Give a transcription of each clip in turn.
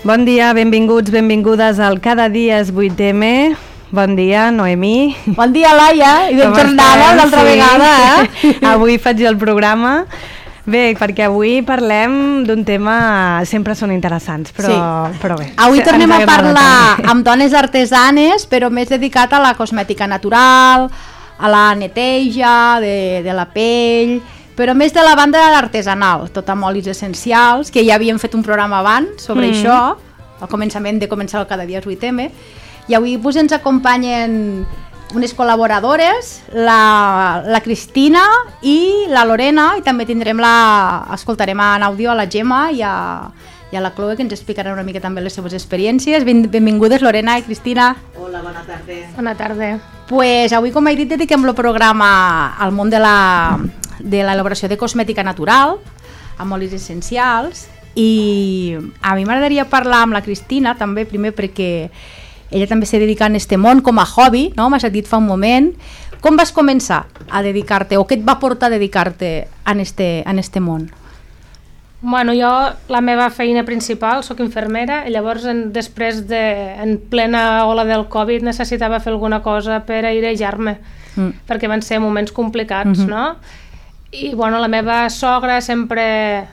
Bon dia, benvinguts, benvingudes al Cada dia és 8M. Bon dia, Noemí. Bon dia, Laia, i ben tornada l'altra vegada, eh? Avui faig el programa. Bé, perquè avui parlem d'un tema, sempre són interessants, però bé. Avui tornem a parlar amb dones artesanes, però més dedicat a la cosmètica natural, a la neteja de la pell, però més de la banda artesanal, tot amb olis essencials, que ja havíem fet un programa abans sobre això, al començament de començar el Cada dia és 8M, i avui pues, ens acompanyen unes col·laboradores, la Cristina i la Lorena, i també escoltarem en àudio a la Gemma i a la Chloe, que ens explicaran una mica també les seves experiències. Benvingudes, Lorena i Cristina. Hola, bona tarda. Bona tarda. Pues avui, com he dit, dediquem el programa al món de l'elaboració de cosmètica natural, amb olis essencials, i a mi m'agradaria parlar amb la Cristina també, primer perquè ella també s'ha dedicat a aquest món com a hobby, no? M'has dit fa un moment. Com vas començar a dedicar-te, o què et va portar a dedicar-te a este món? Bueno, jo, la meva feina principal, soc infermera, i llavors després en plena ola del Covid necessitava fer alguna cosa per airejar-me, perquè van ser moments complicats, no? I bueno, la meva sogra sempre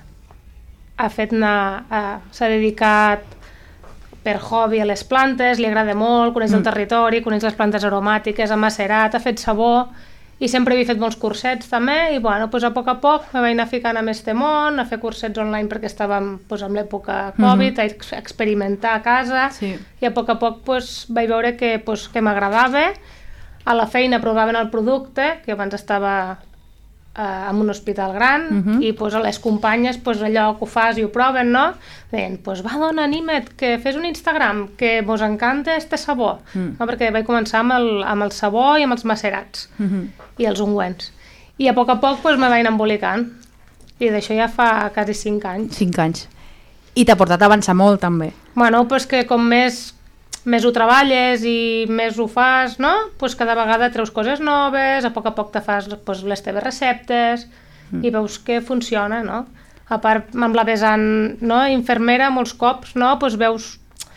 s'ha dedicat per hobby a les plantes, li agrada molt, coneix el territori, coneix les plantes aromàtiques, ha macerat, ha fet sabó, i sempre havia fet molts cursets també, i bueno, pues a poc me vaig anar ficant amb este món, a fer cursets online perquè estàvem pues, en l'època Covid, a experimentar a casa, i a poc pues, vaig veure que m'agradava. A la feina provaven el producte, que abans estava en un hospital gran, i pues, a les companyes pues, allò que ho fas i ho proven, no? Deien, pues, va, dona, anima't, que fes un Instagram, que mos encanta este sabó, no? Perquè vaig començar amb el sabó i amb els macerats, i els ungüents. I a poc pues, me vaig anar embolicant, i d'això ja fa quasi 5 anys. 5 anys. I t'ha portat a avançar molt, també. Bueno, pues que com més ho treballes i més ho fas, no? Pues cada vegada treus coses noves, a poc te fas pues, les teves receptes i veus que funciona, no? A part, amb la vessant infermera, molts cops, no? Pues veus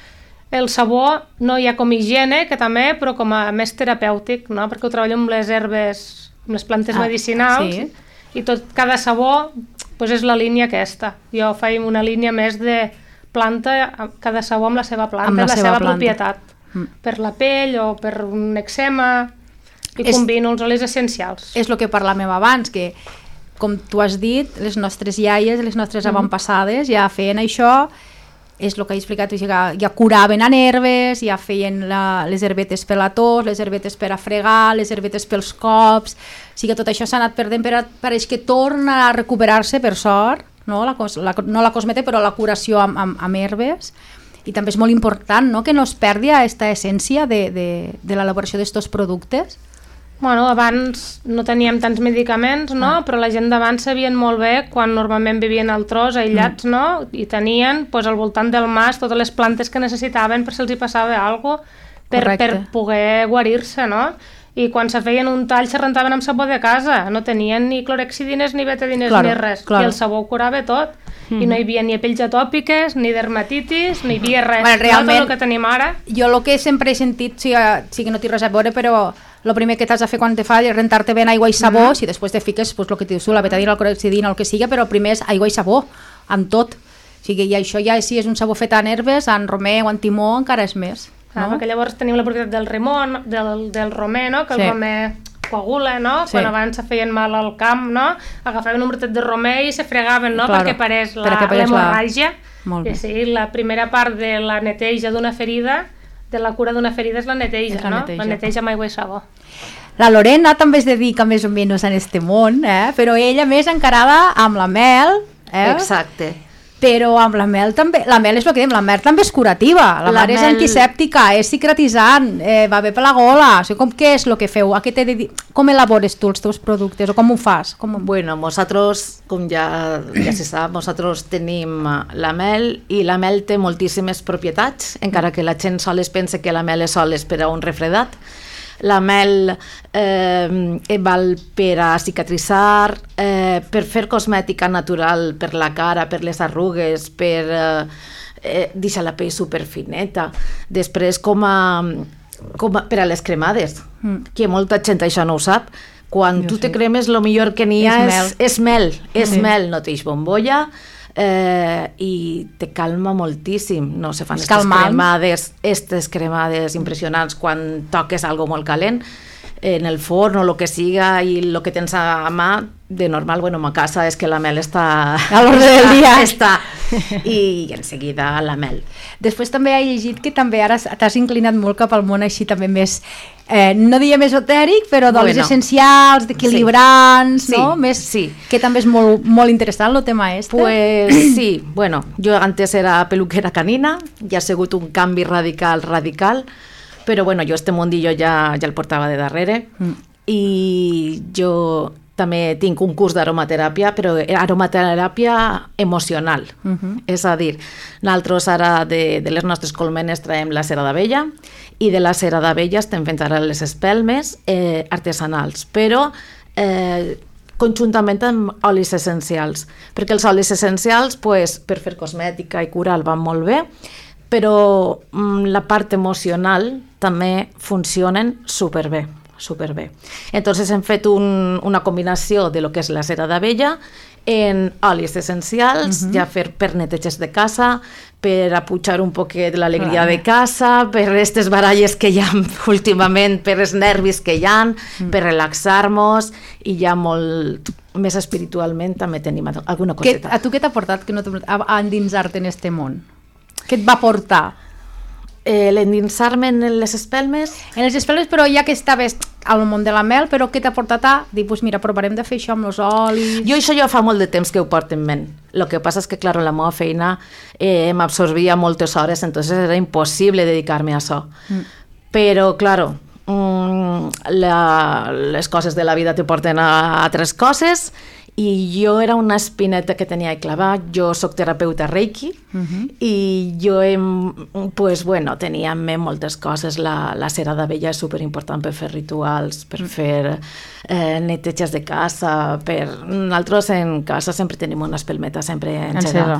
el sabó, no hi ha com higiene, que també, però com a més terapèutic, no? Perquè ho treballo amb les herbes, amb les plantes medicinals, i cada sabó pues, és la línia aquesta. Jo faig una línia més de planta, cada sabó amb la seva planta, la seva propietat, per la pell o per un eczema, i combino els olis essencials. És el que parlàvem abans, que com tu has dit, les nostres iaies, les nostres avantpassades ja feien això, és el que he explicat, ja curaven a herbes, ja feien les herbetes per la tos, les herbetes per a fregar, les herbetes pels cops, o sigui que tot això s'ha anat perdent, però pareix que torna a recuperar-se, per sort, no la cosmètica, però la curació amb herbes, i també és molt important, no?, que no es perdi aquesta essència de l'elaboració d'aquests productes. Bueno, abans no teníem tants medicaments, no?, però la gent d'abans sabien molt bé, quan normalment vivien al tros, aïllats, no?, i tenien pues, al voltant del mas totes les plantes que necessitaven per si els hi passava alguna cosa, per poder guarir-se, no?, i quan se feien un tall se rentaven amb sabó de casa, no tenien ni clorhexidines ni betadines ni res, i el sabó ho curava tot, i no hi havia ni pells atòpiques, ni dermatitis, no hi havia res, realment, tot el que tenim ara. Jo el que sempre he sentit, sí que no té res a veure, però el primer que t'has de fer quan te fa és rentar-te ben aigua i sabó, si després te fiques el que dius tu, la betadina, el clorhexidina, el que sigui, però primer és aigua i sabó, amb tot. O sigui, i això ja si és un sabó fet en herbes, en romer o en timó, encara és més. No? Perquè llavors tenim la propietat del romer, no? Que el romer coagula, no? Quan abans se feien mal al camp, no? Agafaven un brotet de romer i se fregaven, no? Perquè parés l'hemorràgia. I sí, la primera part de la neteja d'una ferida, de la cura d'una ferida és la neteja, no? La neteja amb aigua i sabó. La Lorena també es dedica més o menys en este món, però ella més encarada amb la mel. Exacte. Però amb la mel també, la mel és el que diem, la mel també és curativa, la mel és antisèptica, és cicatritzant, va bé per la gola, o sigui, què és el que feu? Com elabores tu els teus productes o com ho fas? Bueno, nosaltres, com ja se sap, nosaltres tenim la mel i la mel té moltíssimes propietats, encara que la gent sols pensa que la mel és sols per a un refredat. La mel val per a cicatritzar, per fer cosmètica natural per la cara, per les arrugues, per deixa la pell superfineta. Després, per a les cremades, que molta gent això no ho sap, quan tu te cremes, el millor que n'hi ha és mel, no teix bombolla, i te calma moltíssim. No se fan aquestes cremades impressionants quan toques algo molt calent en el forn o el que siga, i el que tens a mà de normal, bueno, a casa és que la mel està a l'ordre del dia, i en seguida la mel. Després també he llegit que també ara t'has inclinat molt cap al món així també més, no diem esotèric, però d'olis essencials, d'equilibrants, no? Que també és molt, molt interessant el tema este. Pues sí, bueno, jo antes era peluquera canina, ja ha sigut un canvi radical, però bueno, jo este mundillo ja el portava de darrere, i jo també tinc un curs d'aromateràpia, però aromateràpia emocional. És a dir, nosaltres ara de les nostres colmenes traiem la cera d'abella, i de la cera d'abella estem fent ara les espelmes artesanals, però conjuntament amb olis essencials, perquè els olis essencials, per fer cosmètica i cural van molt bé, però la part emocional també funcionen superbé. Entonces hem fet una combinació de lo que és la cera d'abella en olis essencials, ja per neteges de casa, per apujar un poquet l'alegria de casa, per aquestes baralles que hi ha últimament, per els nervis que hi ha, per relaxar-nos, i ja molt més espiritualment també tenim alguna coseta. A tu què t'ha portat a endinsar-te en este món? Què et va portar? L'endinsar-me en les espelmes? En les espelmes, però ja que estaves al món de la mel, però què t'ha portat a dir, pues mira, provarem de fer això amb els olis? Jo això fa molt de temps que ho porto en ment. Lo que passa és que, clar, la meva feina m'absorbia moltes hores, entonces era impossible dedicar-me a això. Però, clar, les coses de la vida te porten a altres coses, i jo era una espineta que tenia que clavar. Jo soc terapeuta Reiki, i jo tenia en ment moltes coses. La cera d'abella és superimportant per fer rituals, per fer neteges de casa. Nosaltres en casa sempre tenim una espelmeta sempre encega.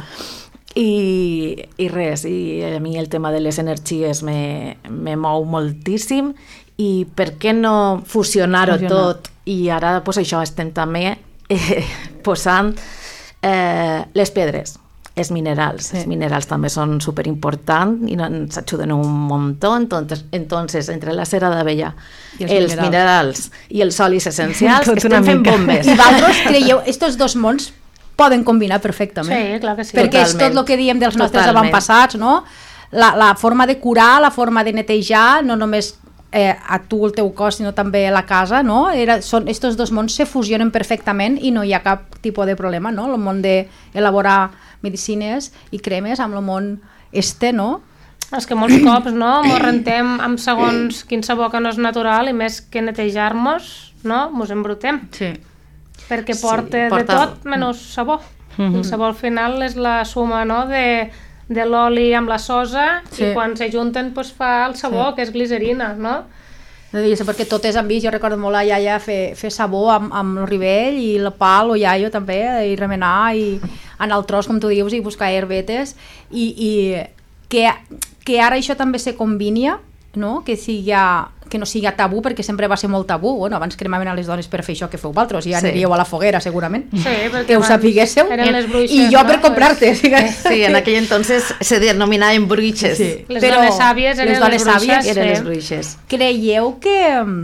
I res, i a mi el tema de les energies me mou moltíssim, i per què no fusionar-ho tot? I ara això estem també posant les pedres, els minerals. Els minerals també són superimportants i ens ajuden un muntó. Entonces, entre la cera d'abella, els minerals i els olis essencials, estem fent bombes. I vosaltres creieu, estos dos mons poden combinar perfectament? Sí, clar que sí. Perquè és tot el que diem dels nostres avantpassats, no? La forma de curar, la forma de netejar, no només a tu el teu cos, sinó també a la casa, no? Estos dos mons se fusionen perfectament i no hi ha cap tipus de problema, no? El món d'elaborar medicines i cremes amb el món no? És que molts cops, no? Mos rentem amb segons quin sabó que no és natural, i més que netejar-nos, no? Mos embrutem. Sí. Perquè porta de tot menys sabó. El sabó al final és la suma, no?, de l'oli amb la sosa, i quan s'ajunten fa el sabó, que és glicerina, no? Perquè tot és amb vi. Jo recordo molt la iaia fer sabó amb el rivell i el pal o iaio també, i remenar i anar al tros, com tu dius, i buscar herbetes, i que ara això també se combinia, no? Que no sigui tabú, perquè sempre va ser molt tabú. Bueno, abans cremaven a les dones per fer això que feu vosaltres, ja aniríeu a la foguera segurament, que ho sapiguéssiu, i jo per comprar-te. Sí, en aquell entonces se denominaven bruixes. Les dones sàvies eren les bruixes. Creieu que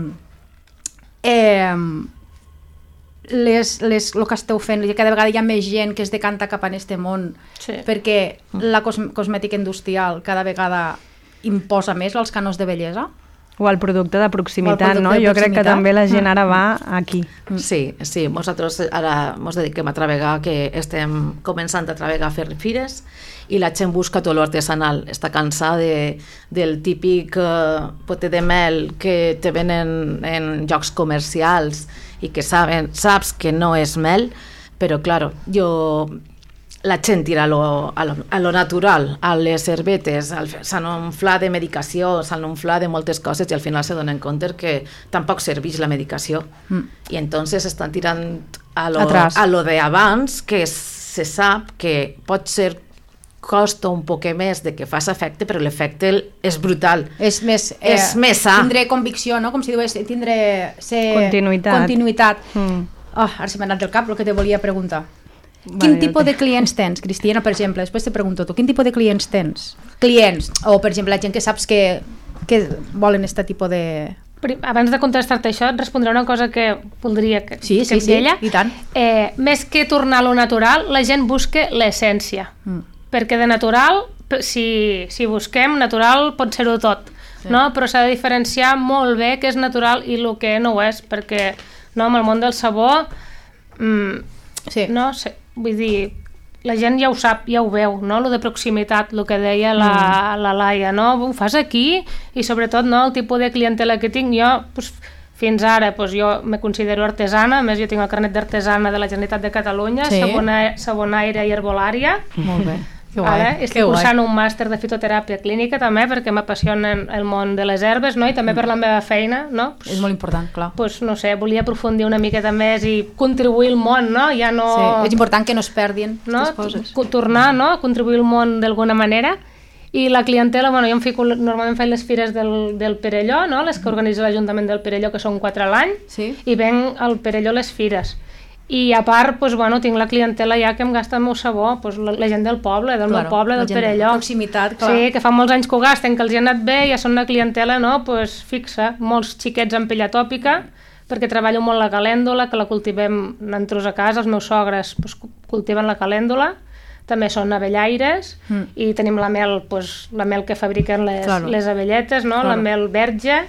el que esteu fent, i cada vegada hi ha més gent que es decanta cap a aquest món, perquè la cosmètica industrial cada vegada imposa més els cànons de bellesa? O el producte de proximitat, no? Jo crec que també la gent ara va aquí. Sí, nosaltres ara ens dediquem a travegar, que estem començant a travegar a fer fires, i la gent busca tot l'artesanal. Està cansada del típic pote de mel que te venen en llocs comercials i que saps que no és mel, però, clar, la gent tira a lo natural, a les herbetes, s'han omflat de medicació, s'han omflat de moltes coses, i al final se donen compte que tampoc serveix la medicació. I entonces estan tirant a lo d'abans, que se sap que pot ser costa un poc més de que fas efecte, però l'efecte és brutal. És més sa. Tindré convicció, no? Com si dius, tindré Continuïtat. Ara se m'ha anat del cap el que te volia preguntar. Quin tipus de clients tens, Cristina, per exemple? Després te pregunto tu, quin tipus de clients tens? Clients, o per exemple la gent que saps que volen aquest tipus de... Abans de contestar-te això, et respondré una cosa que voldria que ella. I tant. Més que tornar a lo natural, la gent busca l'essència. Perquè de natural, si busquem, natural pot ser-ho tot. No? Però s'ha de diferenciar molt bé què és natural i el que no ho és, perquè no, amb el món del sabó, no sé, vull dir, la gent ja ho sap, ja ho veu, no? Lo de proximitat, el que deia la Laia, no? Ho fas aquí i sobretot no, el tipus de clientela que tinc jo, pues, fins ara jo me considero artesana, a més jo tinc el carnet d'artesana de la Generalitat de Catalunya, sabonaire i herbolària. Molt bé. Que guai, estic cursant un màster de fitoteràpia clínica també perquè m'apassiona el món de les herbes, no? I també per la meva feina, no? És molt important, clar. No sé, volia aprofundir una miqueta més i contribuir al món, no? Ja no... Sí, és important que no es perdin les coses. Tornar, no? A contribuir al món d'alguna manera. I la clientela, jo em fico, normalment faig les fires del Perelló, no? Les que organitza l'Ajuntament del Perelló, que són 4 a l'any, i venc al Perelló les fires. I a part, tinc la clientela ja que em gasta el meu sabó, la gent del poble, del meu poble, del Perelló. Proximitat, clar. Sí, que fa molts anys que ho gasten, que els hi ha anat bé, ja són una clientela fixa, molts xiquets amb pell atòpica, perquè treballo molt la calèndula, que la cultivem nosaltres a casa, els meus sogres cultiven la calèndula, també són abellaires, i tenim la mel que fabriquen les abelletes, no? La mel verge,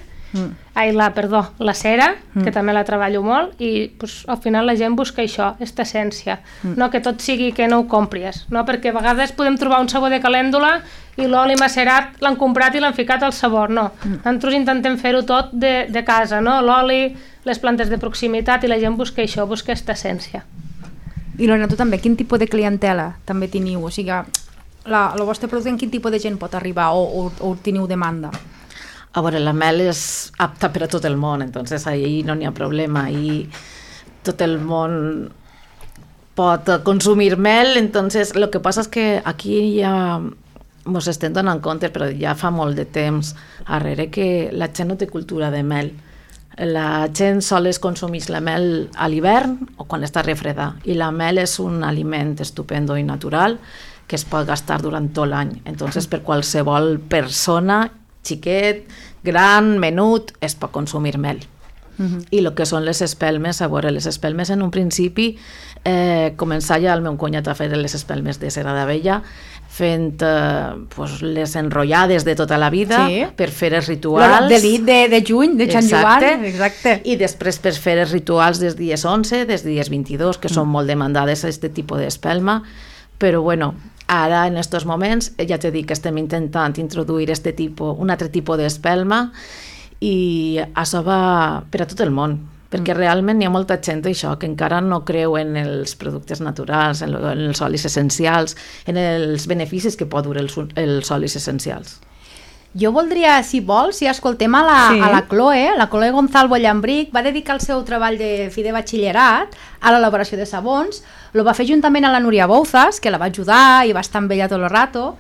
la cera, que també la treballo molt, i al final la gent busca això, aquesta essència, no que tot sigui que no ho compris, no? Perquè a vegades podem trobar un sabó de calèndula i l'oli macerat l'han comprat i l'han ficat al sabor, no. Nosaltres intentem fer-ho tot de casa, no? L'oli, les plantes de proximitat, i la gent busca això, busca aquesta essència. I Lorena, tu també, quin tipus de clientela també teniu? O sigui, el vostre producte en quin tipus de gent pot arribar o teniu demanda? A veure, la mel és apta per a tot el món, entonces ahí no n'hi ha problema, i tot el món pot consumir mel, entonces lo que passa és que aquí ja mos estem donant compte, però ja fa molt de temps darrere que la gent no té cultura de mel. La gent sols consumeix la mel a l'hivern o quan està refredada, i la mel és un aliment estupendo i natural que es pot gastar durant tot l'any, entonces per qualsevol persona, xiquet, gran, menut, es pot consumir mel. I el que són les espelmes, a veure, les espelmes en un principi començar ja el meu cunyat a fer les espelmes de cera d'abella, fent les enrotllades de tota la vida per fer els rituals. De nit de juny, de Sant Joan. Exacte. I després per fer els rituals des dies 11, des dies 22, que són molt demandades aquest tipus d'espelma, però bueno, ara en aquests moments ja t'he dit que estem intentant introduir un altre tipus d'espelma, i això va per a tot el món, perquè realment hi ha molta gent això que encara no creu en els productes naturals, en els olis essencials, en els beneficis que pot dur els olis essencials. Jo voldria, si vols, si escoltem a la Chloe Gonzalvo Llambric, va dedicar el seu treball de fi de batxillerat a l'elaboració de sabons, lo va fer juntament a la Núria Bouzas, que la va ajudar i va estar amb ella tot el rato,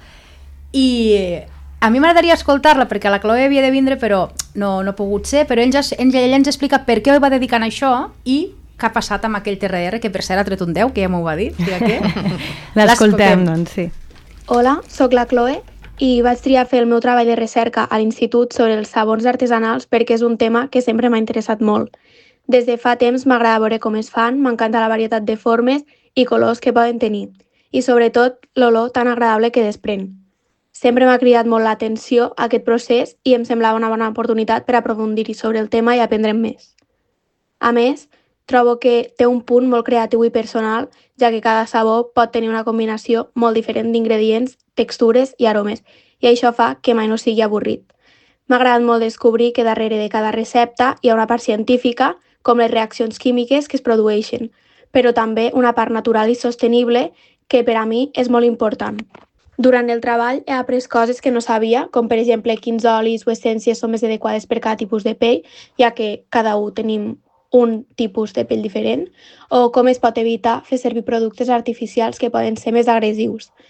i a mi m'agradaria escoltar-la perquè la Chloe havia de vindre però no ha pogut ser, però ella ens explica per què va dedicar a això i què ha passat amb aquell TRR, que per cert ha tret un 10, que ja m'ho va dir. L'escoltem, doncs, sí. Hola, sóc la Chloe i vaig triar fer el meu treball de recerca a l'institut sobre els sabons artesanals perquè és un tema que sempre m'ha interessat molt. Des de fa temps m'agrada veure com es fan, m'encanta la varietat de formes i colors que poden tenir, i sobretot l'olor tan agradable que desprèn. Sempre m'ha cridat molt l'atenció aquest procés i em semblava una bona oportunitat per aprofundir-hi sobre el tema i aprendre'n més. A més, trobo que té un punt molt creatiu i personal, ja que cada sabó pot tenir una combinació molt diferent d'ingredients, textures i aromes, i això fa que mai no sigui avorrit. M'ha agradat molt descobrir que darrere de cada recepta hi ha una part científica, com les reaccions químiques que es produeixen, però també una part natural i sostenible que per a mi és molt important. Durant el treball he après coses que no sabia, com per exemple quins olis o essències són més adequades per cada tipus de pell, ja que cada un tenim un tipus de pell diferent, o com es pot evitar fer servir productes artificials que poden ser més agressius.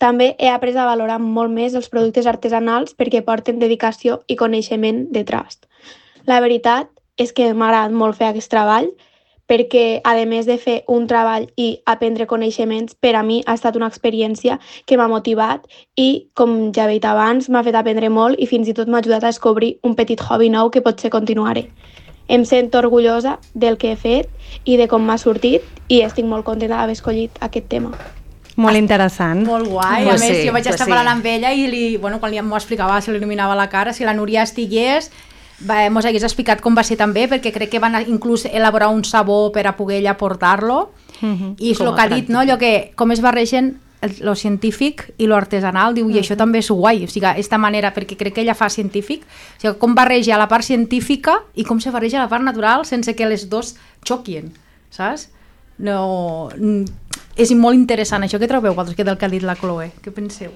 També he après a valorar molt més els productes artesanals perquè porten dedicació i coneixement detrás. La veritat és que m'ha agradat molt fer aquest treball perquè, a més de fer un treball i aprendre coneixements, per a mi ha estat una experiència que m'ha motivat i, com ja he dit abans, m'ha fet aprendre molt i fins i tot m'ha ajudat a descobrir un petit hobby nou que potser continuaré. Em sento orgullosa del que he fet i de com m'ha sortit i estic molt contenta d'haver escollit aquest tema. Molt interessant. Molt guai. A més, jo vaig estar parlant amb ella i quan m'ho explicava, se li il·luminava la cara, si la Núria estigués, mos hagués explicat com va ser també, perquè crec que van inclús elaborar un sabó per a poder ella portar-lo, i és el que ha dit, no? Allò que com es barregen lo científic i lo artesanal, diu, i això també és guai, o sigui, aquesta manera, perquè crec que ella fa científic, o sigui, com barreja la part científica i com se barreja la part natural sense que les dos xoquin, saps? No, és molt interessant això. Què trobeu vosaltres del que ha dit la Chloe? Què penseu?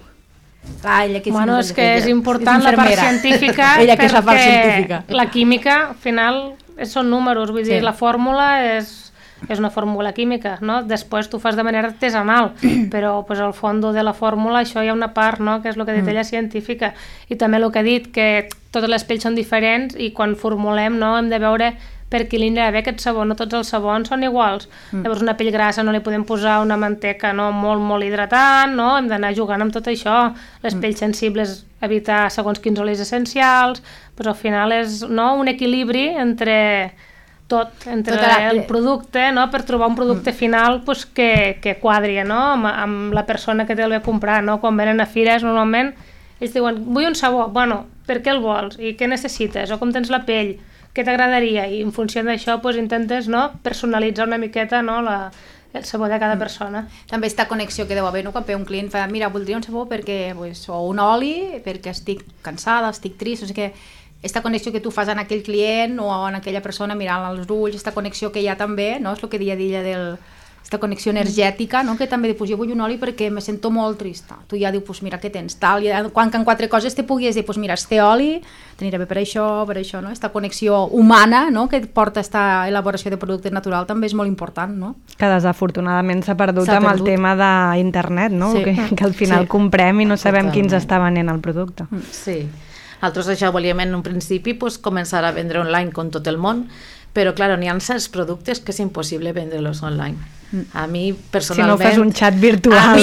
Bueno, és que és important la part científica perquè la química, al final, són números, vull dir, la fórmula és una fórmula química, no? Després tu fas de manera artesanal, però pues, al fons de la fórmula això hi ha una part, no? Que és el que ha dit ella, científica, i també el que ha dit, que totes les pells són diferents i quan formulem, no, hem de veure per què li anirà bé aquest sabó, no tots els sabons són iguals. Llavors una pell grassa no li podem posar una manteca molt hidratant, no? Hem d'anar jugant amb tot això. Les pells sensibles, evitar segons quins olis essencials, però al final és, no, un equilibri entre tot, entre el producte, no? Per trobar un producte final pues, que quadri, no? Amb la persona que té el bé comprar, no? Quan venen a fires normalment ells diuen, vull un sabó, bueno, per què el vols? I què necessites? O com tens la pell? Què t'agradaria? I en funció d'això pues, intentes, no, personalitzar una miqueta, no, el sabó de cada persona. També aquesta connexió que deu haver, no? Quan ve un client fa, mira, voldria un sabó perquè, pues, o un oli perquè estic cansada, estic trist, o sigui que aquesta connexió que tu fas en aquell client o en aquella persona mirant als ulls, aquesta connexió que hi ha també, no? És el que deia d'ella aquesta connexió energètica, no? Que també diu, pues, jo vull un oli perquè me sento molt trista. Tu ja dius, pues, mira, què tens? Tal, i quan en 4 coses te puguis dir, pues, mira, este oli t'anirà bé per això, no? Aquesta connexió humana, no? Que porta aquesta elaboració de producte natural també és molt important, no? Que desafortunadament s'ha perdut amb el tema d'internet, no? Sí. Que al final comprem i no sabem qui ens està venent el producte. Sí. Nosaltres això volíem en un principi pues, començar a vendre online com tot el món, però clar, n'hi ha certs productes que és impossible vendre-los online. A mi personalment... Si no fas un xat virtual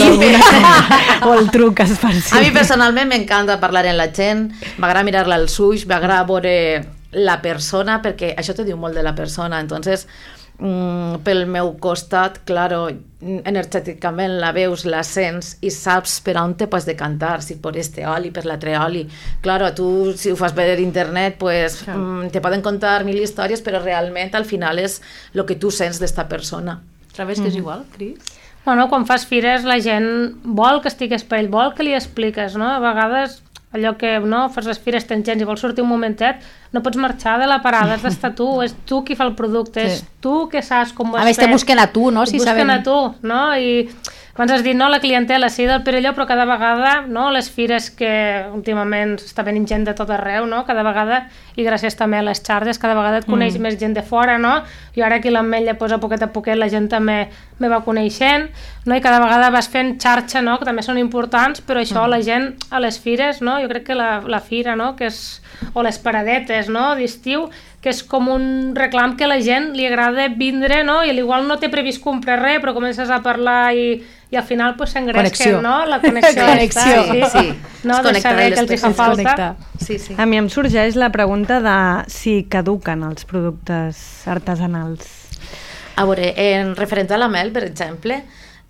o el truques per si... A mi personalment m'encanta parlar amb la gent, m'agrada mirar-la als ulls, m'agrada veure la persona, perquè això te diu molt de la persona, entonces pel meu costat, claro, energèticament la veus, la sents i saps per on te pots decantar, si per este oli, per l'altre oli. Claro, tu si ho fas per internet, pues, te poden contar 1000 històries, però realment al final és el que tu sents d'esta persona. Trobes que és igual, Cris? Bueno, quan fas fires la gent vol que estigues per ell, vol que li expliques, no? A vegades allò que no, fas les fires, tens gent i vols sortir un momentet, no pots marxar de la parada, has d'estar tu, és tu qui fa el producte, és tu que saps com ho has fet. A més, te busquen a tu, no? Si busquen a tu, no? I abans has dit, no, la clientela sí del Perelló, però cada vegada, no, les fires que últimament està venint gent de tot arreu, no? Cada vegada, i gràcies també a les xarxes, cada vegada et coneix més gent de fora, no? I ara aquí l'Ametlla, pues, a poquet la gent també me va coneixent, no? I cada vegada vas fent xarxa, no? Que també són importants, però això la gent a les fires, no? Jo crec que la fira, no? Que és, o les paradetes, no? D'estiu, que és com un reclam que a la gent li agrada vindre, no? I igual no té previst comprar res, però comences a parlar i al final pues, s'engresquen, no? La connexió. Sí. No, de saber que els hi fa falta. Sí. A mi em sorgeix la pregunta de si caduquen els productes artesanals. A veure, en referent a la mel, per exemple,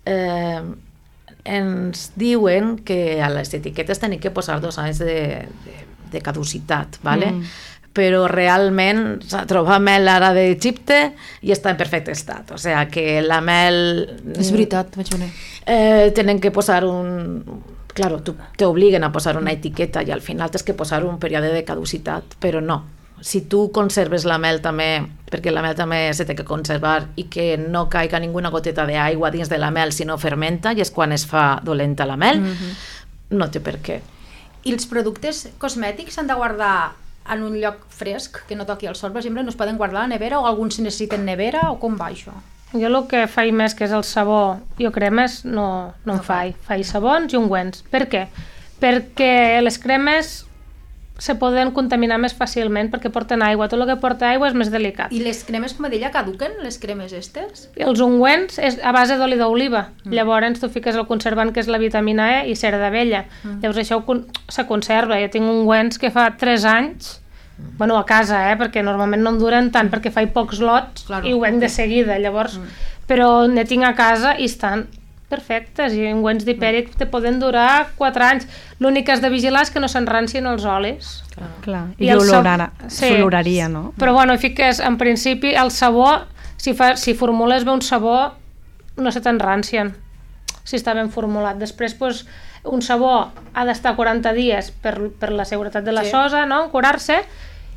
ens diuen que a les etiquetes tenim que posar 2 anys de caducitat, ¿vale? Però realment trobar mel ara d'Egipte i està en perfecte estat, o sigui que la mel... És veritat, vaig veure. Tenen que posar un... Claro, t'obliguen a posar una etiqueta i al final tens que posar un període de caducitat, però no. Si tu conserves la mel també, perquè la mel també se té que conservar i que no caiga ninguna goteta d'aigua dins de la mel si no fermenta, i és quan es fa dolenta la mel, no té per què. I els productes cosmètics s'han de guardar en un lloc fresc, que no toqui el sol, per exemple, no es poden guardar a la nevera o alguns necessiten nevera o com va això? Jo el que faig més, que és el sabó, jo cremes no en faig. Faig sabons i ungüents. Per què? Perquè les cremes se poden contaminar més fàcilment perquè porten aigua. Tot el que porta aigua és més delicat. I les cremes, com deia, caduquen, les cremes estes? Els ungüents és a base d'oli d'oliva. Llavors tu fiques el conservant, que és la vitamina E, i cera d'abella. Llavors això se conserva. Jo tinc ungüents que fa 3 anys, bueno, a casa, perquè normalment no em duren tant, perquè faig pocs lots i ho venc de seguida. Llavors, però ne tinc a casa i estan perfectes, i ungüents d'hipèric te poden durar 4 anys. L'únic que has de vigilar és que no s'enrancien els olis. Clar. I s'oloraria, no? Però bueno, fiques, en principi, el sabó, si formules bé un sabó, no se t'enrancien, si està ben formulat. Després, doncs, un sabó ha d'estar 40 dies per la seguretat de la sosa, no?, en curar-se,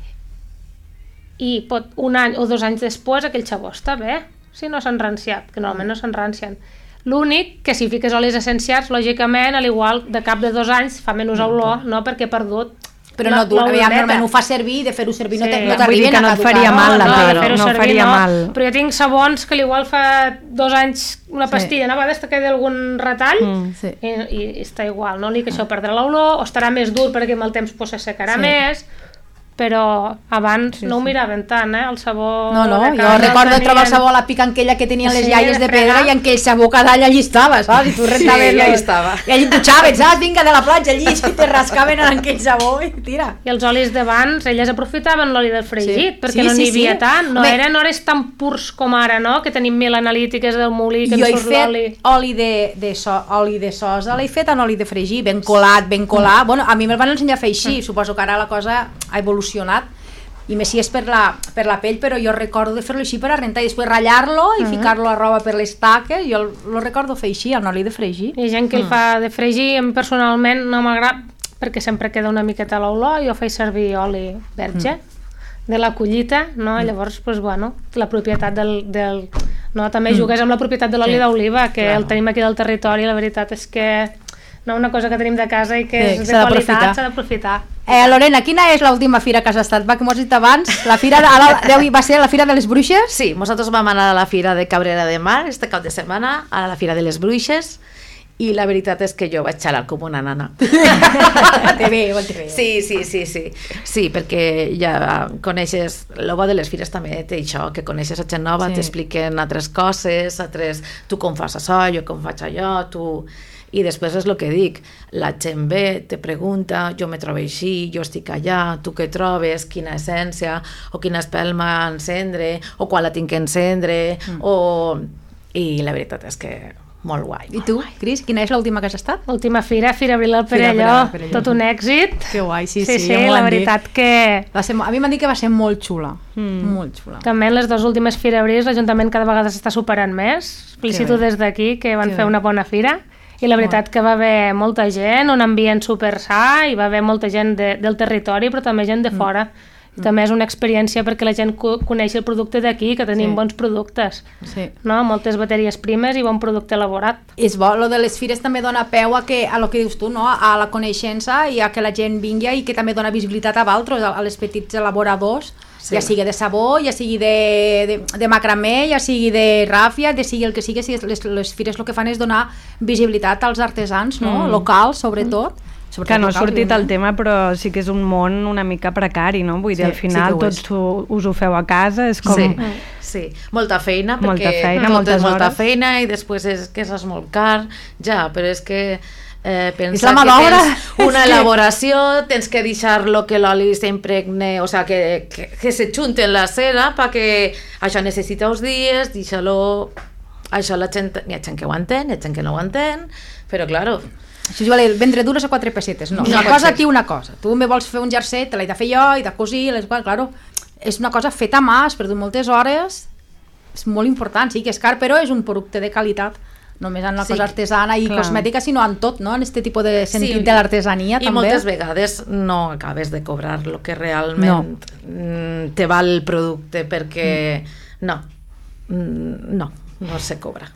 i pot 1 any o 2 anys després aquell sabó està bé, si no s'ha enranciat, que normalment no s'enrancien. L'únic que si fiques olis essencials, lògicament, al igual de cap de 2 anys fa menys olor, no?, perquè he perdut. Però no, normalment ho fa servir, de fer-ho servir no t'arriben a caducar. Vull dir que no et faria mal la pell, no faria mal. Però jo tinc sabons que igual fa 2 anys una pastilla, no? A vegades te queda algun retall i està igual, no? Que això perdrà l'olor, o estarà més dur perquè amb el temps s'assecarà més, però abans no ho miraven tant, el sabó... No, jo recordo trobar el sabó a la picanquella que tenien les iaies de pedra i en aquell sabó cada any allí estava, saps? I tu rentaves... Sí, allà estava. I allí dutxaven, saps? Vinga, de la platja allí, i te rascaven en aquell sabó i tira. I els olis d'abans, elles aprofitaven l'oli del fregit, perquè no n'hi havia tant, no eren olis tan purs com ara, no?, que tenim 1000 analítiques del molí, que en surt l'oli. Jo he fet oli de sosa, l'he fet en oli de fregir, ben colat. Bueno, a mi me'l van ensenyar a fer així, suposo que ara la cosa ha evolucionat, i més si és per la pell, però jo recordo de fer-lo així per a rentar i després ratllar-lo i ficar-lo a roba per les taques. Jo lo recordo fer així, en oli de fregir. Hi ha gent que el fa de fregir, personalment no m'agrada perquè sempre queda una miqueta l'olor. Jo faig servir oli verge de la collita, no? Llavors, doncs, bueno, la propietat del no? També jugues amb la propietat de l'oli d'oliva, que el tenim aquí del territori, la veritat és que no, una cosa que tenim de casa i que és de qualitat, s'ha d'aprofitar. Lorena, quina és l'última fira que has estat? Va, que m'ho has dit abans, la fira va ser la Fira de les Bruixes? Sí, nosaltres vam anar a la Fira de Cabrera de Mar este cap de setmana, a la Fira de les Bruixes, i la veritat és que jo vaig xalar com una nana. Te veo. Sí, perquè ja coneixes, el bo de les fires també té això, que coneixes a gent nova, t'expliquen altres coses, tu com fas això, jo com faig allò, i després és el que dic, la gent ve, te pregunta, jo me trobo així, jo estic allà, tu què trobes, quina essència, o quina espelma encendre, o quan la tinc que encendre, i la veritat és que molt guai. I tu, Cris, quina és l'última que has estat? L'última Fira Abril al Perelló, tot un èxit. Que guai, sí, la veritat que... A mi m'han dit que va ser molt xula, molt xula. També en les 2 últimes Fira Abrils l'Ajuntament cada vegada s'està superant més. Felicito des d'aquí que van fer una bona fira. I la veritat que va haver molta gent, un ambient super sa, i va haver molta gent del territori, però també gent de fora. I també és una experiència perquè la gent coneixi el producte d'aquí, que tenim bons productes. No? Moltes matèries primes i bon producte elaborat. És bo, lo de les fires també dona peu a lo que dius tu, no? A la coneixença i a que la gent vingui i que també dona visibilitat a altres, a les petits elaboradors, ja sigui de sabó, ja sigui de macramé, ja sigui de ràfia, ja sigui el que sigui. Les fires el que fan és donar visibilitat als artesans, no? Locals, sobretot. Que no ha sortit el tema, però sí que és un món una mica precari, no? Vull dir, al final tots us ho feu a casa, és com... Sí, molta feina, perquè tot és molta feina i després és que és molt car, però és que pensa que tens una elaboració, tens que deixar-lo que l'oli s'impregne, o sigui, que se junte en la cera, perquè això necessita uns dies, deixar-lo... Això la gent, hi ha gent que ho entén, hi ha gent que no ho entén, però, claro... Això és igual, vendre dures a 4 pessetes. No, una cosa aquí, una cosa. Tu me vols fer un jersei, te l'he de fer jo, he de cosir, claro, és una cosa feta a mà, has perdut moltes hores, és molt important, sí que és car, però és un producte de qualitat, només en la cosa artesana i cosmètica, sinó en tot, no? En aquest tipus de sentit de l'artesania també. I moltes vegades no acabes de cobrar el que realment te val el producte, perquè no se cobra.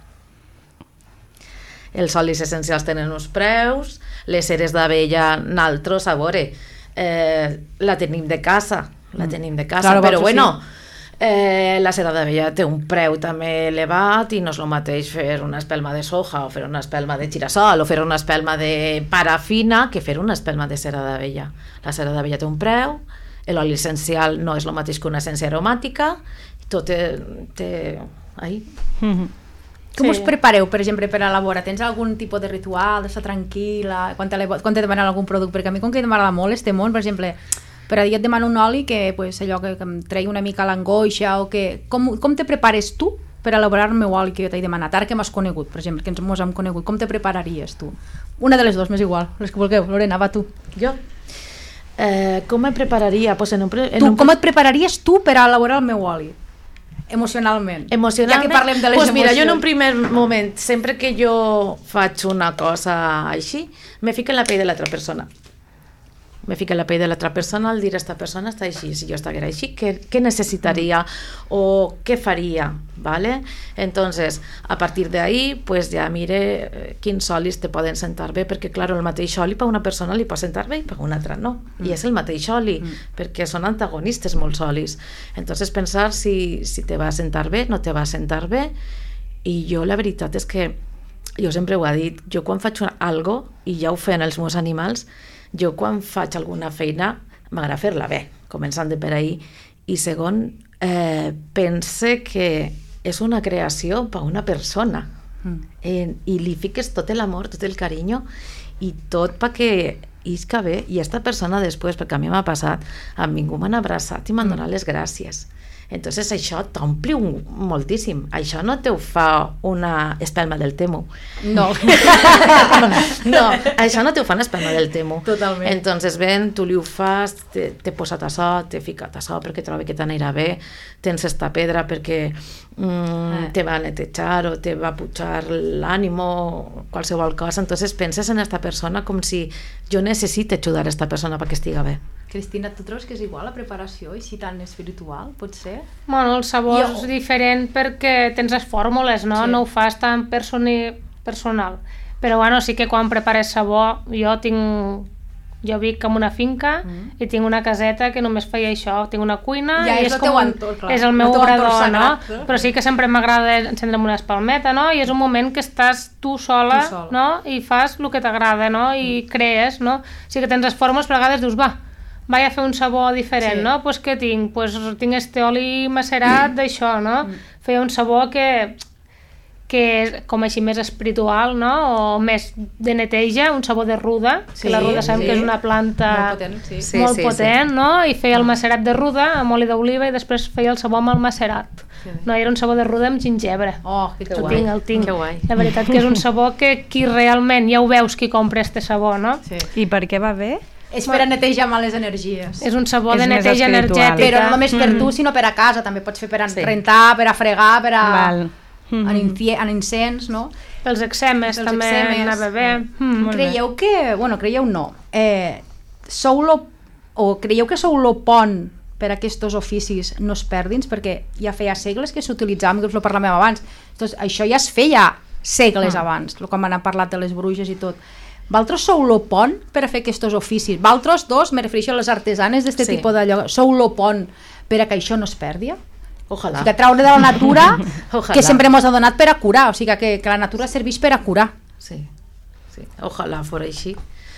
Els olis essencials tenen uns preus, les ceres d'abella naltros, a veure, la tenim de casa, però bueno, La cera d'abella té un preu també elevat i no és el mateix fer una espelma de soja o fer una espelma de girassol o fer una espelma de parafina que fer una espelma de cera d'abella. La cera d'abella té un preu, l'oli essencial no és el mateix que una essència aromàtica, tot té ahí. Com us prepareu, per exemple, per elaborar? Tens algun tipus de ritual, d'estar tranquil·la, quan te demanen algun producte? Perquè a mi, com que m'agrada molt este món, per exemple, per a dir et demano un oli que, pues, allò que em tregui una mica l'angoixa o que... Com te prepares tu per elaborar el meu oli que jo t'he demanat? Ara que m'has conegut, per exemple, que ens hem conegut, com te prepararies tu? Una de les dues, m'és igual, les que vulgueu. Lorena, va tu. Jo? Com me prepararia? Pues com et prepararies tu per a elaborar el meu oli? Emocionalment. Ja que parlem de les emocions. Mira, jo en un primer moment, sempre que jo faig una cosa així, me fico en la pell de l'altra persona. Me fico en la pell de l'altra persona al dir esta persona està així, si jo estiguera així, què necessitaria o què faria, ¿vale? Entonces, a partir de ahí, pues ja mire quins olis te poden sentar bé, perquè, claro, el mateix oli per una persona li pot sentar bé i per una altra no. I és el mateix oli, perquè són antagonistes molts olis. Entonces, pensar si te va sentar bé, no te va sentar bé, i jo la veritat és que, jo sempre ho he dit, jo quan faig algo, i ja ho feien els meus animals, jo quan faig alguna feina m'agrada fer-la bé, començant de per ahí, i segon, pense que és una creació per una persona i li fiques tot l'amor, tot el carinyo i tot perquè isca bé, i esta persona després, perquè a mi m'ha passat, em vingut, m'han abraçat i m'han donat les gràcies. Entonces això t'ompli moltíssim. Això no te ho fa una espelma del Temu. No. No, això no te ho fa una espelma del Temu. Totalment. Entonces ven, tu li ho fas, t'he posat açò, t'he ficat açò perquè trobo que t'anirà bé, tens esta pedra perquè te va netejar o te va pujar l'ànimo, qualsevol cosa. Entonces penses en esta persona com si jo necessito ajudar a esta persona perquè estiga bé. Cristina, tu trobes que és igual la preparació i si tant espiritual, pot ser? Bueno, el sabor és diferent perquè tens les fórmules, no? Sí. No ho fas tan personal. Però bueno, sí que quan prepares sabor, jo vic en una finca i tinc una caseta que només feia això, tinc una cuina ja i és com és el meu obrador, no? Però sí que sempre m'agrada encendre'm una espalmeta, no? I és un moment que estàs tu sola, no? I fas el que t'agrada, no? I crees, no? Sí que tens les fórmules, però a vegades dius, vaig a fer un sabor diferent, no? Pues què tinc? Pues tinc este oli macerat d'això, no? Feia un sabor que és com així més espiritual, no? O més de neteja, un sabor de ruda, que la ruda sabem que és una planta molt potent, no? I feia el macerat de ruda amb oli d'oliva i després feia el sabor amb el macerat. No, era un sabor de ruda amb gingebre. Oh, que guai. El tinc. La veritat que és un sabor que qui realment, ja ho veus qui compra este sabor, no? I per què va bé? És per a netejar males energies. És un sabor de neteja energètica. Però no només per tu, sinó per a casa. També pots fer per a rentar, per a fregar, per a... en incens, no? Pels eczemes també anava bé. Creieu que... Bueno, creieu no. Creieu que sou lo pont per a aquests oficis no es perdin? Perquè ja feia segles que s'utilitzava, que us ho parlàvem abans. Doncs això ja es feia segles abans, com han parlat de les bruixes i tot. Vosaltres sou lo pont per a fer aquests oficis. Vosaltres dos, me refereixo a les artesanes d'aquest tipus de lloc, sou lo pont per a que això no es perdi? Ojalà. O sigui, que treure de la natura que sempre ens ha donat per a curar, o sigui, que la natura serveix per a curar. Sí, ojalà fos així.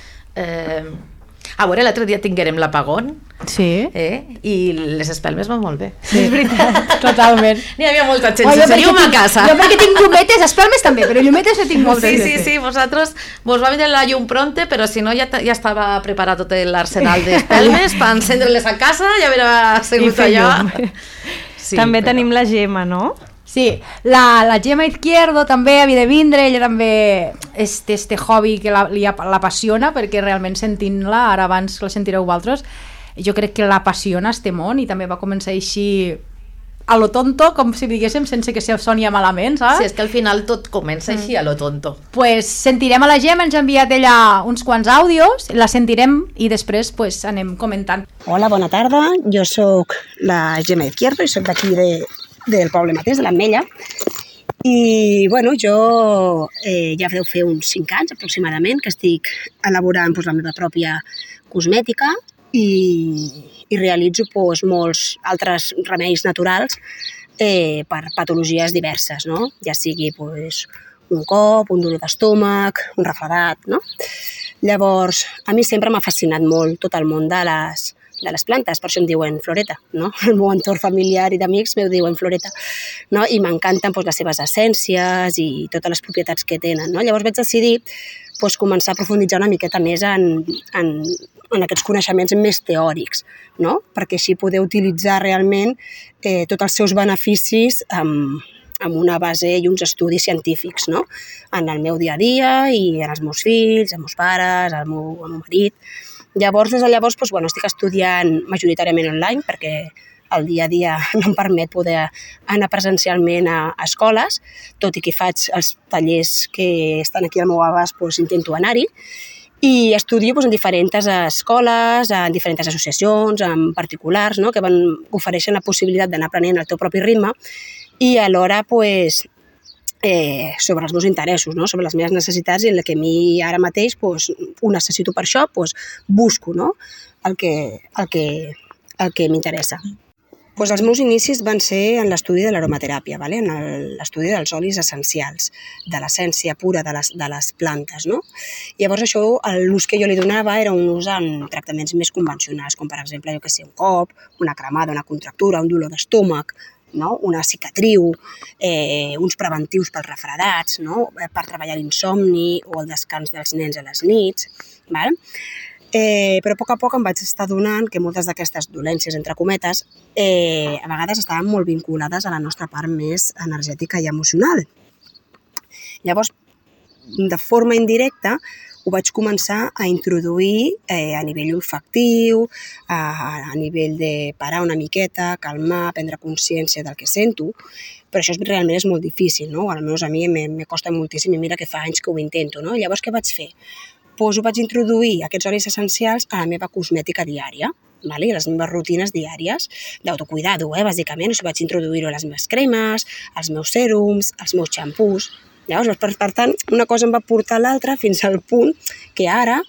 A veure, l'altre dia tinguérem l'apagón i les espelmes van molt bé. Sí, és veritat, totalment. N'hi havia molta gent, sense llum a casa. Jo perquè tinc llumetes, espelmes també, però llumetes no tinc moltes. Sí, vosaltres vos va vindre la llum pronte, però si no ja estava preparat tot l'arsenal d'espelmes per encendre-les a casa, ja hauria sigut allò. També tenim la Gemma, no? Sí, la Gemma Izquierdo també havia de vindre, ella també este hobby que l'apassiona, perquè realment sentint-la, ara abans la sentireu vosaltres, jo crec que l'apassiona este món i també va començar així a lo tonto, com si diguéssim, sense que se soni malament, saps? Sí, és que al final tot comença així a lo tonto. Pues sentirem a la Gemma, ens ha enviat ella uns quants àudios, la sentirem i després pues anem comentant. Hola, bona tarda, jo sóc la Gemma Izquierdo i sóc d'aquí del poble mateix, de l'Ametlla, i bueno, jo ja deu fer uns 5 anys aproximadament que estic elaborant la meva pròpia cosmètica i realitzo molts altres remeis naturals per patologies diverses, no? Ja sigui un cop, un dolor d'estómac, un refredat, no? Llavors, a mi sempre m'ha fascinat molt tot el món de les plantes, per això em diuen Floreta, no? El meu entorn familiar i d'amics m'ho diuen Floreta, no? I m'encanten les seves essències i totes les propietats que tenen, no? Llavors vaig decidir començar a profunditzar una miqueta més en aquests coneixements més teòrics, no? Perquè així poder utilitzar realment tots els seus beneficis amb una base i uns estudis científics, no? En el meu dia a dia i en els meus fills, els meus pares, el meu marit. Llavors, des de llavors, estic estudiant majoritàriament online perquè el dia a dia no em permet poder anar presencialment a escoles, tot i que faig els tallers que estan aquí al meu abast, intento anar-hi, i estudio en diferents escoles, en diferents associacions, en particulars, no? Que ofereixen la possibilitat d'anar aprenent al teu propi ritme i alhora sobre els meus interessos, no? Sobre les meves necessitats i el que a mi ara mateix ho necessito per això, busco, no? el que m'interessa. Els meus inicis van ser en l'estudi de l'aromateràpia, en l'estudi dels olis essencials, de l'essència pura de les plantes, no? Llavors això, l'ús que jo li donava era un ús en tractaments més convencionals, com per exemple, un cop, una cremada, una contractura, un dolor d'estómac, no? Una cicatriu, uns preventius pels refredats, no? Per treballar l'insomni o el descans dels nens a les nits. Val? Però a poc em vaig estar adonant que moltes d'aquestes dolències, entre cometes, a vegades estaven molt vinculades a la nostra part més energètica i emocional. Llavors, de forma indirecta, ho vaig començar a introduir a nivell olfactiu, a nivell de parar una miqueta, calmar, prendre consciència del que sento, però això realment és molt difícil, no? Almenys a mi me costa moltíssim i mira que fa anys que ho intento, no? Llavors, què vaig fer? Ho vaig introduir aquests olis essencials a la meva cosmètica diària, a les meves rutines diàries d'autocuidado, bàsicament. Vaig introduir-ho a les meves cremes, als meus sèrums, als meus xampús. Llavors, per tant, una cosa em va portar a l'altra fins al punt que ara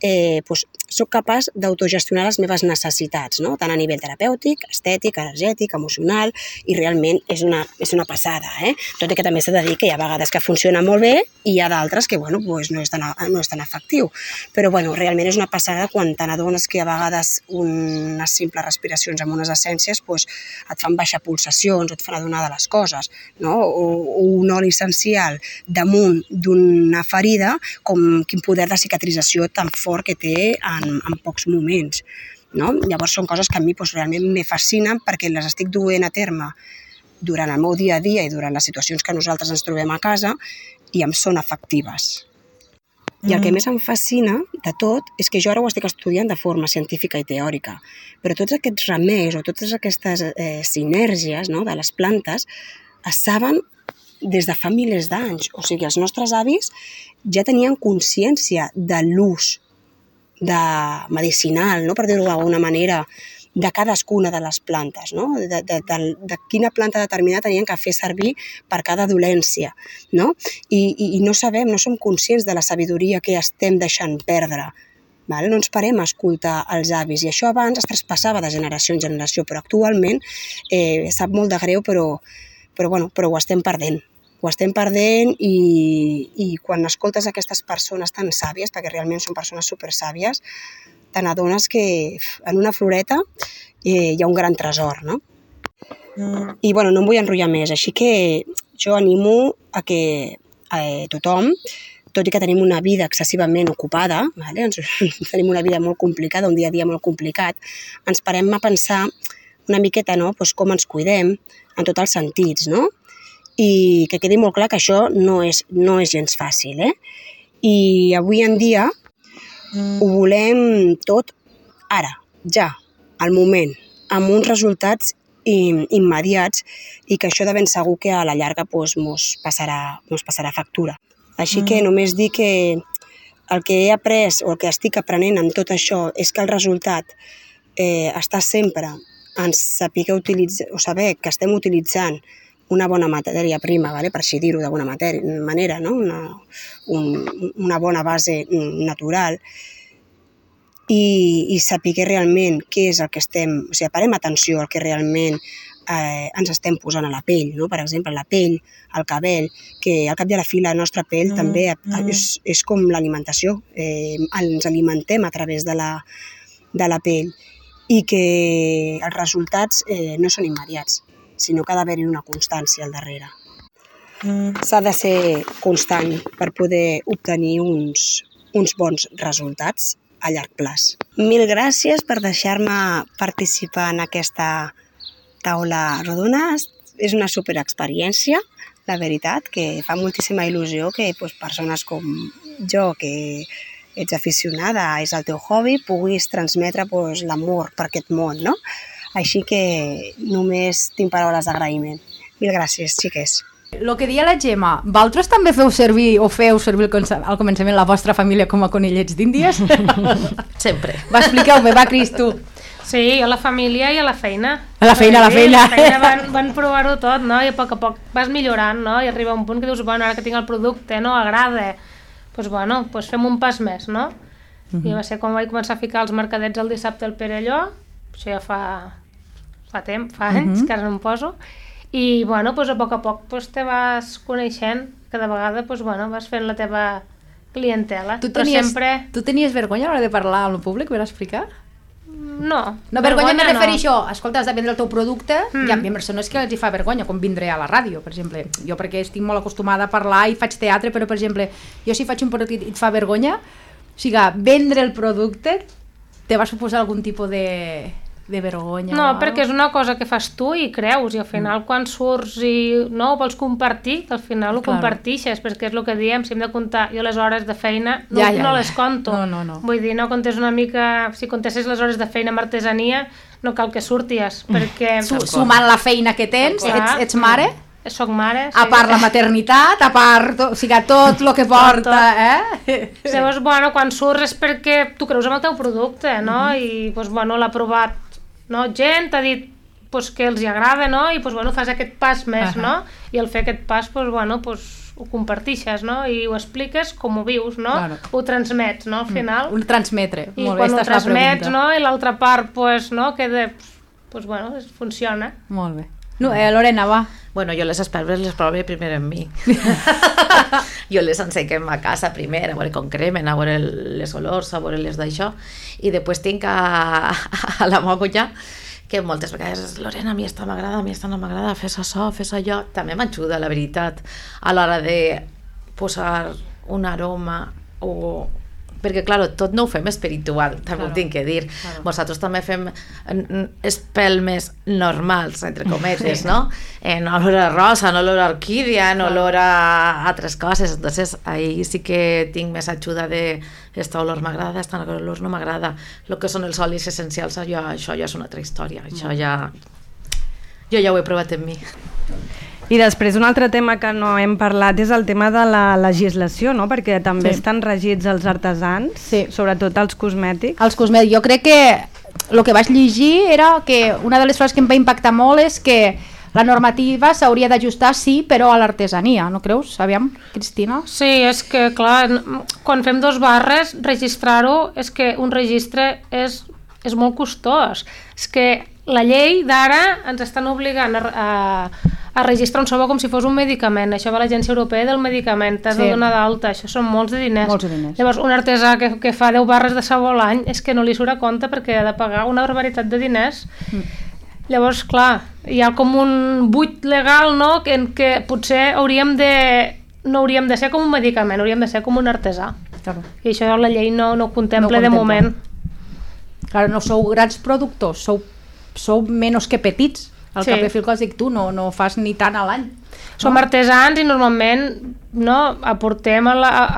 soc capaç d'autogestionar les meves necessitats, no? Tant a nivell terapèutic, estètic, energètic, emocional, i realment és una passada. Tot i que també s'ha de dir que hi ha vegades que funciona molt bé i hi ha d'altres que no és tan efectiu. Però realment és una passada quan te n'adones que a vegades unes simples respiracions amb unes essències et fan baixar pulsacions o et fan adonar de les coses, no? O un oli essencial damunt d'una ferida, com quin poder de cicatrització tan fort que té en pocs moments, no? Llavors són coses que a mi realment me fascinen perquè les estic duent a terme durant el meu dia a dia i durant les situacions que nosaltres ens trobem a casa i em són efectives. I el que més em fascina de tot és que jo ara ho estic estudiant de forma científica i teòrica, però tots aquests remeis o totes aquestes sinergies, no, de les plantes es saben des de fa milers d'anys. O sigui, els nostres avis ja tenien consciència de l'ús medicinal, no? Per dir-ho d'alguna manera, de cadascuna de les plantes, no? De quina planta determinada tenien que fer servir per cada dolència, no? I no sabem, no som conscients de la sabidoria que estem deixant perdre. No ens parem a escoltar els avis, i això abans es traspassava de generació en generació, però actualment sap molt de greu, però ho estem perdent. Ho estem perdent i quan escoltes aquestes persones tan sàvies, perquè realment són persones supersàvies, te n'adones que en una floreta hi ha un gran tresor, no? I no em vull enrotllar més, així que jo animo a que tothom, tot i que tenim una vida excessivament ocupada, tenim una vida molt complicada, un dia a dia molt complicat, ens parem a pensar una miqueta, no? Com ens cuidem en tots els sentits, no? I que quedi molt clar que això no és gens fàcil, I avui en dia ho volem tot ara, ja, al moment, amb uns resultats immediats, i que això de ben segur que a la llarga mos passarà factura. Així que només dir que el que he après o el que estic aprenent amb tot això és que el resultat està sempre en saber que estem utilitzant una bona matèria prima, per així dir-ho d'alguna manera, no? Una bona base natural, i saber realment què és el que estem... O sigui, parem atenció al que realment ens estem posant a la pell, no? Per exemple, la pell, el cabell, que al cap i a la fi la nostra pell també és com l'alimentació, ens alimentem a través de la pell i que els resultats no són immediats, sinó que ha d'haver-hi una constància al darrere. S'ha de ser constant per poder obtenir uns bons resultats a llarg plaç. Mil gràcies per deixar-me participar en aquesta taula rodona. És una superexperiència, la veritat, que fa moltíssima il·lusió que persones com jo, que ets aficionada, és el teu hobby, puguis transmetre l'amor per aquest món, no? Així que només tinc paraules d'agraïment. Mil gràcies, xiques. El que deia la Gemma, vosaltres també feu servir al començament la vostra família com a conillets d'Índies? Sempre. Va, expliqueu-me, va, Cris, tu. Sí, a la família i a la feina. A la feina, a la feina. A la feina van provar-ho tot, no? I a poc vas millorant, no? I arriba un punt que dius, bueno, ara que tinc el producte, no? Agrada. Doncs bueno, fem un pas més, no? I va ser quan vaig començar a ficar els mercadets el dissabte al Perelló, això ja fa anys, que ara no em poso, i bueno, a poc te vas coneixent, cada vegada vas fent la teva clientela. Tu tenies vergonya a l'hora de parlar al públic, per explicar? No. No, vergonya me refereixo, escolta, has de vendre el teu producte, hi ha persones que els hi fa vergonya, com vindré a la ràdio, per exemple. Jo perquè estic molt acostumada a parlar i faig teatre, però, per exemple, jo si faig un producte i et fa vergonya, o sigui, vendre el producte te va suposar algun tipus de vergonya? No, perquè és una cosa que fas tu i creus, i al final quan surts i no ho vols compartir, al final ho compartixes, perquè és el que diem, si hem de comptar, jo les hores de feina no les conto. No. Vull dir, no comptes una mica, si contessis les hores de feina amb artesania, no cal que surtis, perquè... Sumant la feina que tens, ets mare? Soc mare, sí. A part la maternitat, a part, o sigui, tot el que porta, Llavors, bueno, quan surts és perquè tu creus en el teu producte, no? I, bueno, l'ha provat, no? Gent ha dit que els hi agrada, no? I, bueno, fas aquest pas més, no? I al fer aquest pas, bueno, ho compartixes, no? I ho expliques com ho vius, no? Ho transmets, no? Al final. Un transmetre, molt bé, aquesta és la pregunta. I quan ho transmets, no? I l'altra part, no? Queda, bueno, funciona. Molt bé. Lorena, va. Bueno, jo les espelves les provo primer en mi. Jo les ensequem a casa primer, a veure com cremen, a veure les olors, a veure les d'això, i després tinc a la meva cunyà, que moltes vegades, Lorena, a mi esta m'agrada, a mi esta no m'agrada, fes això, fes allò. També m'ajuda, la veritat, a l'hora de posar un aroma o... Perquè, clar, tot no ho fem espiritual, també ho tinc que dir. Vosaltres també fem espelmes normals, entre cometes, no? En olor a rosa, en olor a orquídia, en olor a altres coses. Entonces, ahí sí que tinc més ajuda de esta olor m'agrada, esta olor no m'agrada. El que són els olis essencials, això ja és una altra història. Això ja... Jo ja ho he provat en mi. I després un altre tema que no hem parlat és el tema de la legislació, no? Perquè també estan regits els artesans, sobretot els cosmètics. Els cosmètics. Jo crec que el que vaig llegir era que una de les coses que em va impactar molt és que la normativa s'hauria d'ajustar, sí, però a l'artesania, no creus? Aviam, Cristina? Sí, és que, clar, quan fem 2 barres, registrar-ho, és que un registre és molt costós. És que la llei d'ara ens estan obligant a registrar un sabó com si fos un medicament. Això va a l'Agència Europea del Medicament, t'has de donar d'alta, això són molts de diners. Molts diners. Llavors, un artesà que fa 10 barres de sabó a l'any és que no li surt a compte perquè ha de pagar una barbaritat de diners. Llavors, clar, hi ha com un buit legal, no?, en què potser no hauríem de ser com un medicament, hauríem de ser com un artesà. Claro. I això la llei no ho contempla de moment. Claro, no sou grans productors, sou menys que petits. Al cap de fil que els dic tu, no fas ni tant a l'any. Som artesans i normalment aportem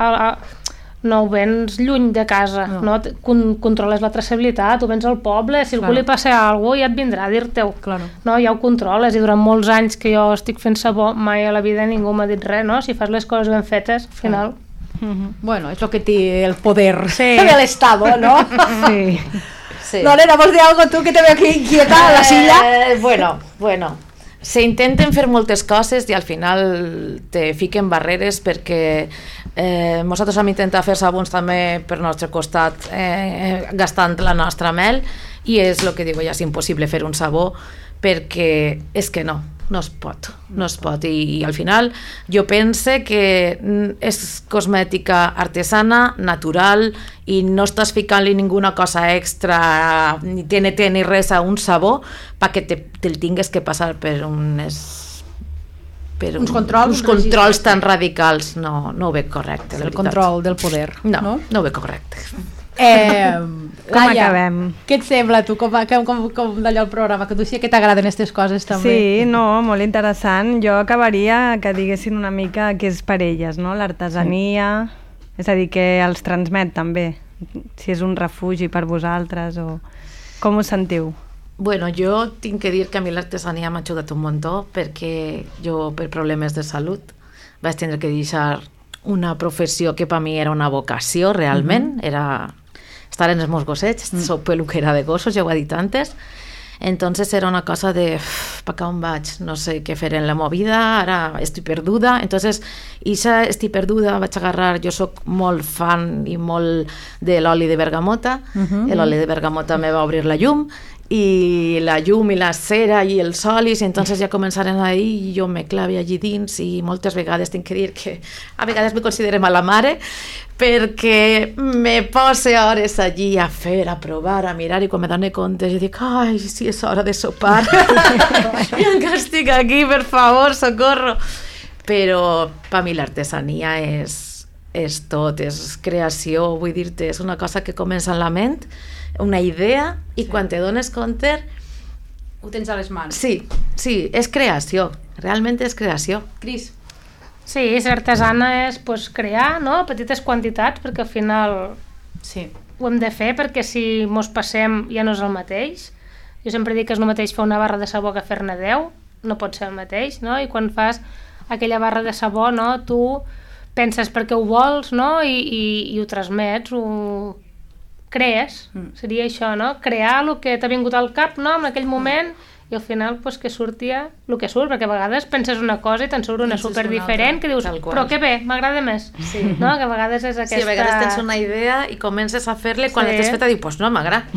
no ho vens lluny de casa, no? Controles la traçabilitat, ho vens al poble, si algú li passa alguna cosa ja et vindrà a dir-te-ho. No, ja ho controles, i durant molts anys que jo estic fent sabó mai a la vida ningú m'ha dit res, no? Si fas les coses ben fetes, al final... Bueno, és el que té el poder de l'Estado, ¿no? Sí. Lorena, vols dir algo tú que te veo aquí inquieta a la silla? Bueno, s'intenten fer moltes coses i al final te fiquen barreres perquè nosaltres hem intentat fer sabons també per nostre costat gastant la nostra mel i és el que dic, ja és impossible fer un sabó perquè és que no es pot i al final jo pense que és cosmètica artesana, natural i no estàs ficant-li ninguna cosa extra ni TNT ni res a un sabó perquè te'l tingues que passar per uns controls tan radicals, no ho veig correcte. El control del poder. No ho veig correcte. Com acabem? Què et sembla tu, com d'allò el programa, que tu sí que t'agraden aquestes coses també? Sí, no, molt interessant. Jo acabaria que diguessin una mica què és per elles, no? L'artesania, és a dir, que els transmet també, si és un refugi per vosaltres o com ho sentiu? Bueno, jo tinc que dir que a mi l'artesania m'ha ajudat un muntó perquè jo per problemes de salut vaig tindre que deixar una professió que per mi era una vocació realment, era estar en els meus gossets, soc peluquera de gossos, ja ho he dit antes, entonces era una cosa de pa on vaig, no sé què fer en la meva vida, ara estic perduda, entonces estic perduda, vaig agarrar, jo soc molt fan i molt de l'oli de bergamota, l'oli de bergamota me va obrir la llum i la llum i la cera i els olis, i entonces ja començaren ahí i jo me clave allí dins i moltes vegades tinc que dir que a vegades me considero mala mare perquè me pose hores allí a fer, a provar, a mirar i quan me dono compte jo dic, ai, sí, és hora de sopar i encara estic aquí, per favor, socorro. Però per mi l'artesania és tot, és creació, vull dir-te, és una cosa que comença en la ment, una idea, i quan te dones compte ho tens a les mans. Sí, és creació, realment és creació. Cris? Sí, ser artesana és crear, no? Petites quantitats, perquè al final ho hem de fer, perquè si mos passem ja no és el mateix. Jo sempre dic que és el mateix fer una barra de sabó que fer-ne 10, no pot ser el mateix, no? I quan fas aquella barra de sabó, no? Tu penses perquè ho vols, no? I ho transmets, ho crees, seria això, no? Crear el que t'ha vingut al cap, no? En aquell moment, i al final que sortia el que surt, perquè a vegades penses una cosa i te'n surt una superdiferent que dius, però que bé, m'agrada més, no? Que a vegades és aquesta... Sí, a vegades tens una idea i comences a fer-la i quan l'has feta dius, pues no m'agrada.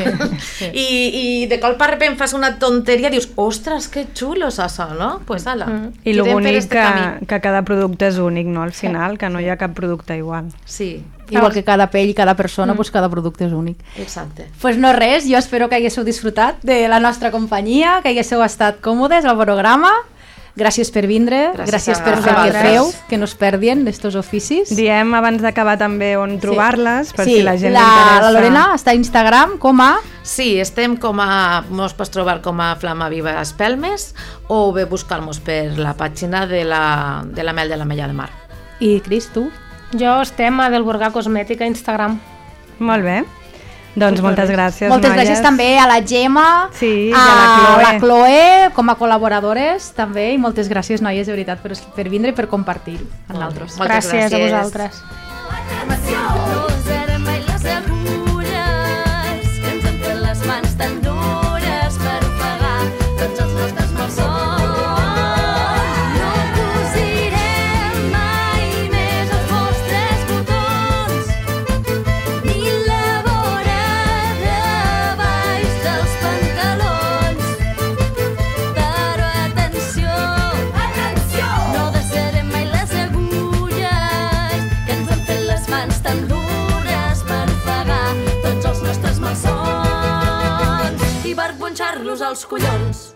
I de cop per repent fas una tonteria i dius, ostres, que xulo és això, no? Pues ala. I el bonic que cada producte és únic, no? Al final, que no hi ha cap producte igual. Sí. Igual que cada pell i cada persona, pues cada producte és únic. Exacte. Pues no res, jo espero que haguéssiu disfrutat de la nostra companyia, que haguéssiu estat còmodes al programa. Gràcies per vindre, gràcies per fer el que feu, que no es perdien d'estos oficis. Diem abans d'acabar també on trobar-les, per si la gent li interessa. La Lorena està a Instagram com a... Sí, estem mos pots trobar com a Flama Viva Espelmes o bé buscar-nos per la pàgina de la Mel de l'Ametlla de Mar. I Cris, tu? Jo estem a Del Burgar Cosmètica a Instagram. Molt bé. Doncs moltes gràcies, moltes gràcies també a la Gemma, a la Chloe com a col·laboradores també, i moltes gràcies, noies, de veritat, per vindre i per compartir amb nosaltres. Gràcies a vosaltres. Els collons.